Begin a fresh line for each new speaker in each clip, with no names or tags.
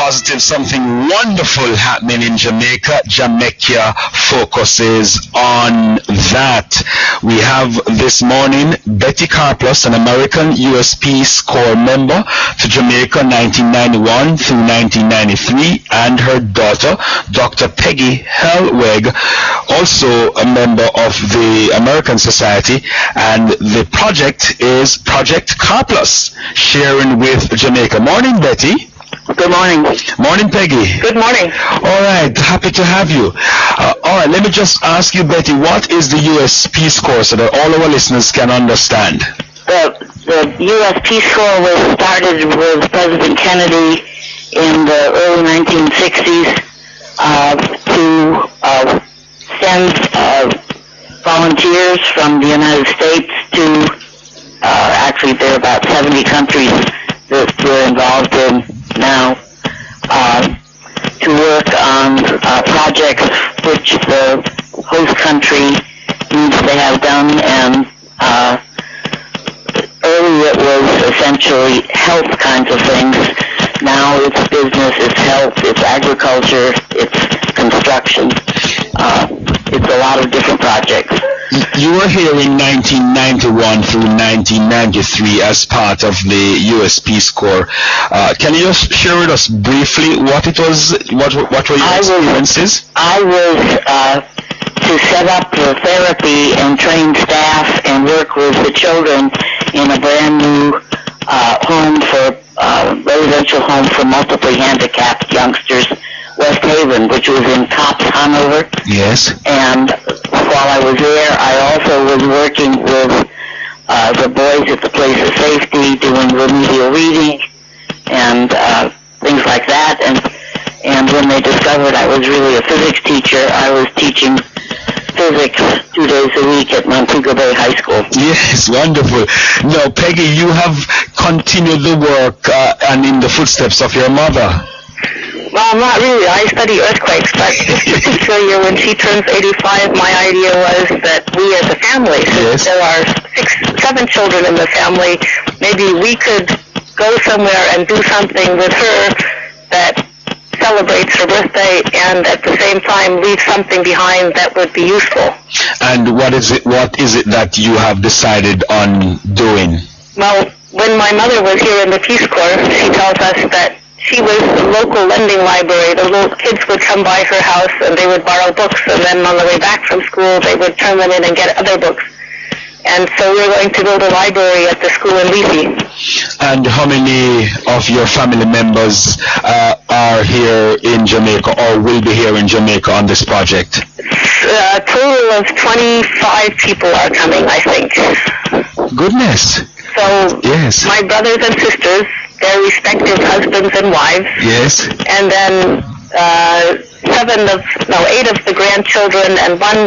positive, something wonderful happening in Jamaica. Jamaica focuses on that. We have this morning Betty Carplus, an American US Peace Corps member to Jamaica 1991 through 1993, and her daughter, Dr. Peggy Helweg, also a member of the American Society, and the project is Project Carplus, sharing with Jamaica. Morning, Betty.
Good morning.
Morning, Peggy.
Good morning.
All right, happy to have you. All right, let me just ask you, Betty, what is the U.S. Peace Corps so that all our listeners can understand?
The U.S. Peace Corps was started with President Kennedy in the early 1960s to send volunteers from the United States to, actually there are about 70 countries that we're involved in now, to work on projects which the host country needs to have done, and earlier it was essentially health kinds of things. Now it's business, it's health, it's agriculture, it's construction. It's a lot of different projects.
You were here in 1991 through 1993 as part of the U.S. Peace Corps. Can you just share with us briefly what it was? What were your experiences?
I was to set up the therapy and train staff and work with the children in a brand new residential home for multiply handicapped youngsters, West Haven, which was in Cops, Hanover.
Yes.
And while I was there, I also was working with the boys at the place of safety, doing remedial reading and things like that. And when they discovered I was really a physics teacher, I was teaching physics 2 days a week at Montego Bay High School.
Yes, wonderful. Now, Peggy, you have continued the work and in the footsteps of your mother.
Well, not really. I study earthquakes, but just to show you, when she turns 85, my idea was that we as a family, since there are 7 children in the family, maybe we could go somewhere and do something with her that celebrates her birthday and at the same time leave something behind that would be useful.
And what is it that you have decided on doing?
Well, when my mother was here in the Peace Corps, she tells us that she was the local lending library. The little kids would come by her house and they would borrow books, and then on the way back from school they would turn them in and get other books. And so we're going to build a library at the school in Leafy.
And how many of your family members are here in Jamaica or will be here in Jamaica on this project?
A total of 25 people are coming, I think.
Goodness.
So
yes.
My brothers and sisters, their respective husbands and wives.
Yes.
And then 8 of the grandchildren and one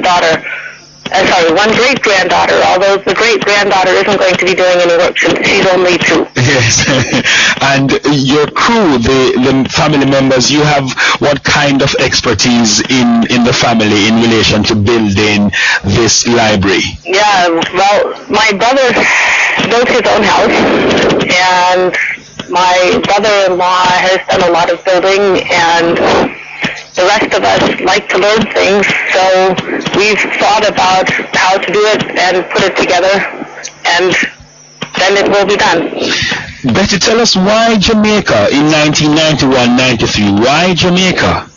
great-granddaughter, although the great-granddaughter isn't going to be doing any work since she's only 2.
Yes. And your crew, the family members, you have what kind of expertise in the family in relation to building this library?
Yeah, well, my brother built his own house, and my brother-in-law has done a lot of building, and the rest of us like to learn things, so we've thought about how to do it and put it together, and then it will be done.
Betty, tell us why Jamaica in 1991-93? Why Jamaica?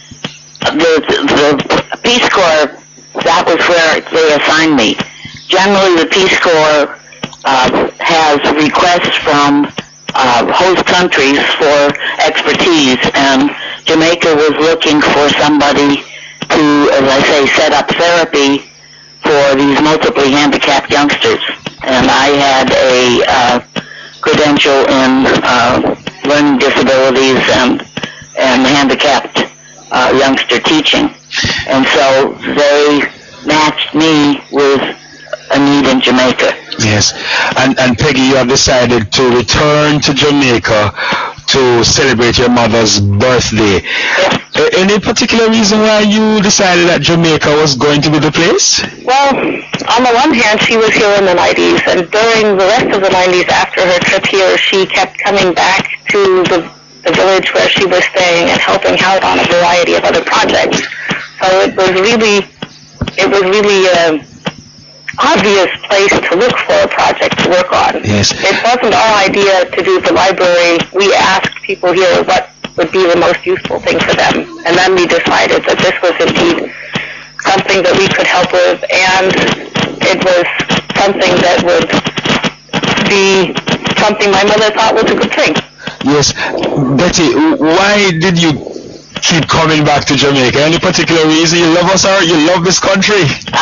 The Peace Corps, that was where they assigned me. Generally, the Peace Corps has requests from host countries for expertise, and Jamaica was looking for somebody to, as I say, set up therapy for these multiply handicapped youngsters. And I had a credential in learning disabilities and handicapped youngster teaching. And so they matched me with a need in Jamaica.
Yes. And Peggy, you have decided to return to Jamaica to celebrate your mother's birthday.
Yes.
Any particular reason why you decided that Jamaica was going to be the place?
Well, on the one hand, she was here in the 90s, and during the rest of the 90s after her trip here, she kept coming back to the
the village where she was staying and helping out on a variety of other projects. So it was really an obvious place to look for a project to work on.
Yes.
It wasn't our idea to do the library. We asked people here what would be the most useful thing for them. And then we decided that this was indeed something that we could help with, and it was something that would be something my mother thought was a good thing.
Yes. Betty, why did you keep coming back to Jamaica? Any particular reason? You love us, or you love this country?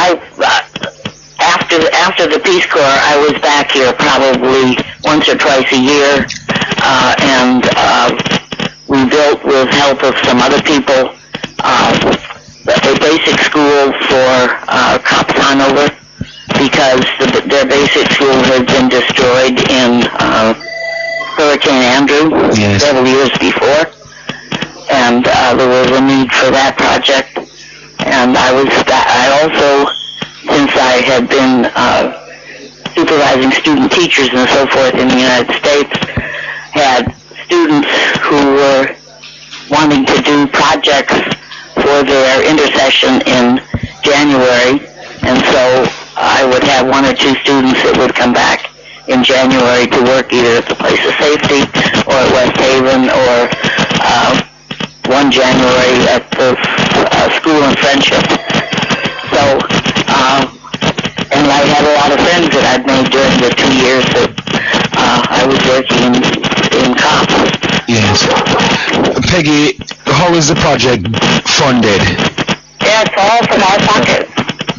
After the Peace Corps, I was back here probably once or twice a year, and we built, with help of some other people, a basic school for Cops Hanover, because their basic school had been destroyed in Hurricane Andrew several years before, and there was a need for that project. And I also, since I had been supervising student teachers and so forth in the United States, had students who were wanting to do projects for their intersession in January, and so I would have one or two students that would come back in January to work either at the Place of Safety or at West Haven, or one January at the School in Friendship. So, and I had a lot of friends that I'd made during the 2 years that I was working in COPS.
Yes. Peggy, how is the project funded?
Yeah, it's all from our pockets.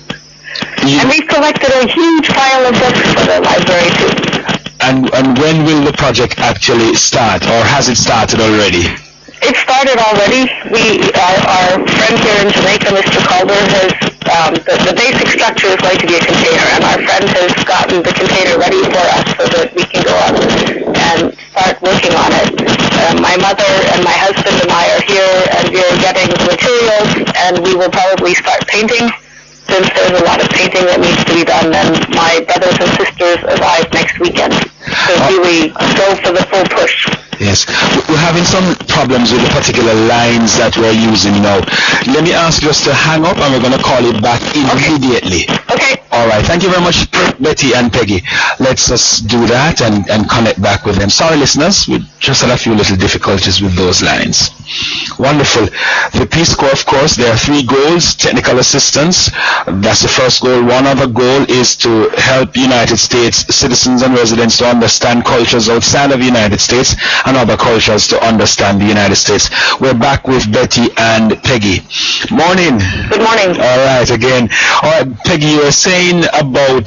And we collected a huge pile of books for the library too.
And when will the project actually start, or has it started already?
It started already. Our friend here in Jamaica, Mr. Calder, has the basic structure is going to be a container, and our friend has gotten the container ready for us so that we can go up and start working on it. My mother and my husband and I are here, and we are getting the materials, and we will probably start painting, since there's a lot of painting that needs to be done, and my brothers and sisters arrive next weekend. So really go for the full push.
Yes. We're having some problems with the particular lines that we're using now. Let me ask you just to hang up, and we're going to call it back immediately.
Okay.
All right. Thank you very much, Betty and Peggy. Let's just do that and connect back with them. Sorry, listeners. We just had a few little difficulties with those lines. Wonderful. The Peace Corps, of course, there are 3 goals. Technical assistance. That's the first goal. One other goal is to help United States citizens and residents to understand cultures outside of the United States and other cultures to understand the United States. We're back with Betty and Peggy. Morning.
Good morning.
All right, again. All right, Peggy, you were saying about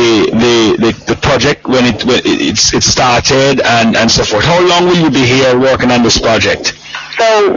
the project when it started and so forth. How long will you be here working on this project?
So,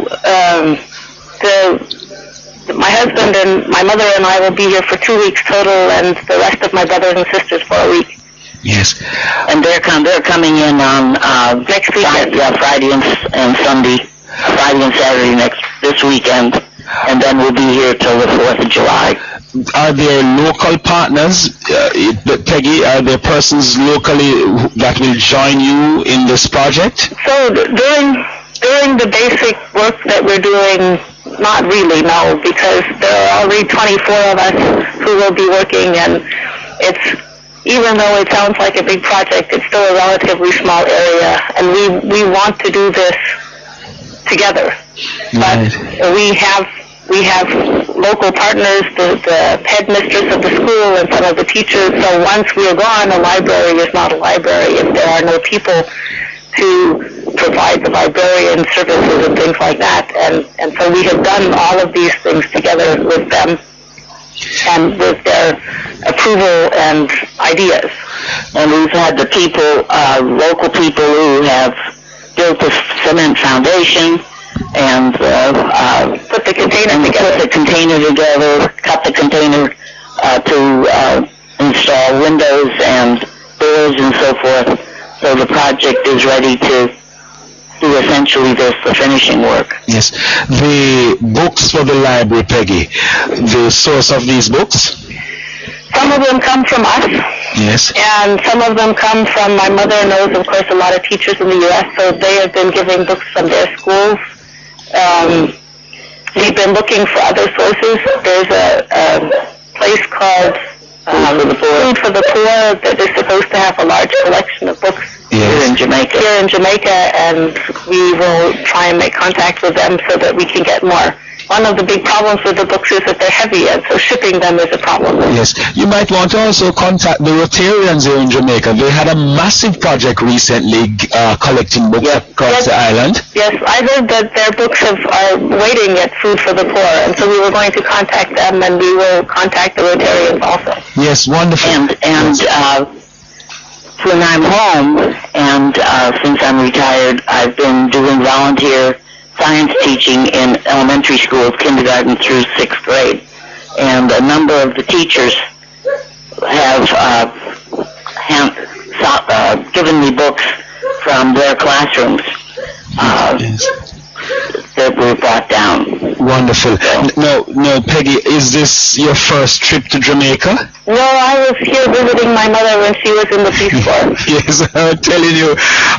my husband and my mother and I will be here for 2 weeks total, and the rest of my brothers and sisters for a week.
Yes.
And they're coming in on
next weekend.
Friday and Sunday, Friday and Saturday this weekend, and then we'll be here till the 4th of July.
Are there local partners, Peggy? Are there persons locally that will join you in this project?
So during the basic work that we're doing, not really, no, because there are already 24 of us who will be working, and even though it sounds like a big project, it's still a relatively small area, and we want to do this together.
Right.
But we have local partners, the headmistress of the school and some of the teachers. So once we are gone, a library is not a library if there are no people to provide the librarian services and things like that. And so we have done all of these things together with them and with their approval and ideas.
And we've had the people, local people who have built a cement foundation and
put the container
together, cut the container to install windows and doors and so forth. So the project is ready to do essentially the finishing work.
Yes. The books for the library, Peggy, the source of these books?
Some of them come from us,
Yes.
And some of them come from, my mother knows, of course, a lot of teachers in the U.S., so they have been giving books from their schools. We've been looking for other sources. There's a place called Food for the Poor that is supposed to have a large collection of books here in Jamaica, and we will try and make contact with them so that we can get more. One of the big problems with the books is that they're heavy, and so shipping them is a problem.
Yes. You might want to also contact the Rotarians here in Jamaica. They had a massive project recently collecting books across the island.
Yes, I heard that their books are waiting at Food for the Poor, and so we were going to contact them, and we will contact the Rotarians also.
Yes, wonderful.
And when I'm home, and since I'm retired, I've been doing volunteer science teaching in elementary schools, kindergarten through 6th grade. And a number of the teachers have given me books from their classrooms that were brought down.
Wonderful. No, Peggy, is this your first trip to Jamaica?
No, I was here visiting my mother when she was in the Peace Corps.
Yes, I'm telling you,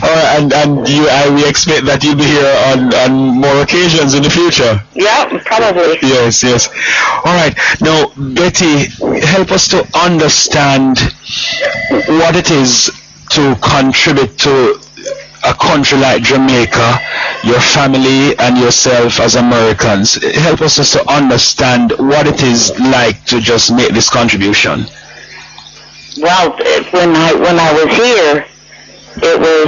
we expect that you'll be here on more occasions in the future.
Yeah, probably.
Yes. All right. Now, Betty, help us to understand what it is to contribute to a country like Jamaica, your family and yourself as Americans. Help us just to understand what it is like to just make this contribution.
Well, when I was here, it was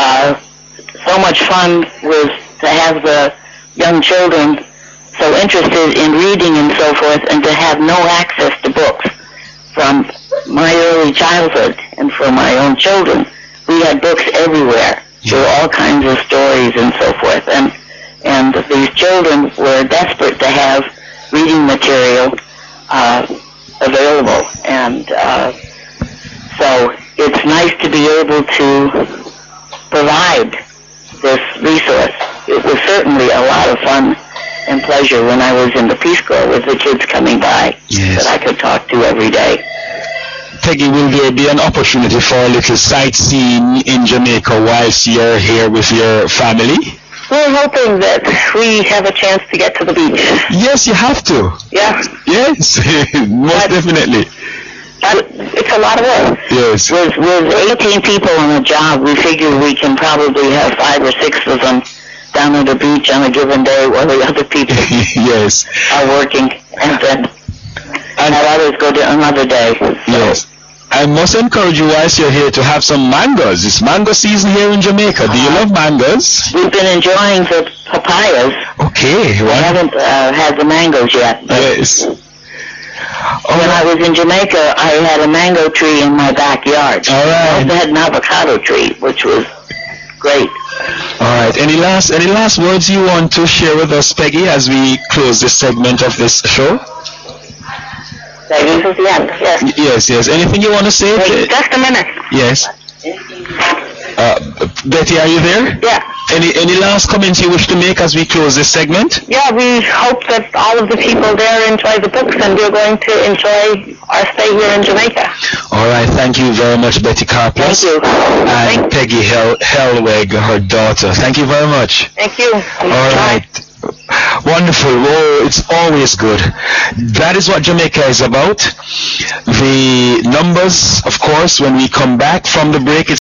so much fun to have the young children so interested in reading and so forth, and to have no access to books from my early childhood and for my own children. We had books everywhere. There were all kinds of stories and so forth, and these children were desperate to have reading material available, and so it's nice to be able to provide this resource. It was certainly a lot of fun and pleasure when I was in the Peace Corps with the kids coming by that I could talk to every day.
Peggy, will there be an opportunity for a little sightseeing in Jamaica whilst you're here with your family?
We're hoping that we have a chance to get to the beach.
Yes, you have to.
Yeah.
Yes, most definitely.
It's a lot of work.
Yes.
With 18 people on a job, we figure we can probably have 5 or 6 of them down at the beach on a given day while the other people are working, and then have others go to another day.
Yes. I must encourage you whilst you're here to have some mangoes. It's mango season here in Jamaica. Do you love mangoes?
We've been enjoying the papayas.
Okay.
We haven't had the mangoes yet.
Yes.
When I was in Jamaica, I had a mango tree in my backyard.
All right.
I also had an avocado tree, which was great.
All right. Any last words you want to share with us, Peggy, as we close this segment of this show?
This is the end, yes.
Yes. Anything you want to say?
Wait, just a minute.
Yes. Betty, are you there?
Yeah.
Any last comments you wish to make as we close this segment?
Yeah, we hope that all of the people there enjoy the books, and we're going to enjoy our stay here in Jamaica.
All right. Thank you very much, Betty Karplus.
Thank you.
And Peggy Helweg, her daughter. Thank you very much.
Thank you.
All right. Wonderful. Oh, it's always good. That is what Jamaica is about. The numbers, of course, when we come back from the break,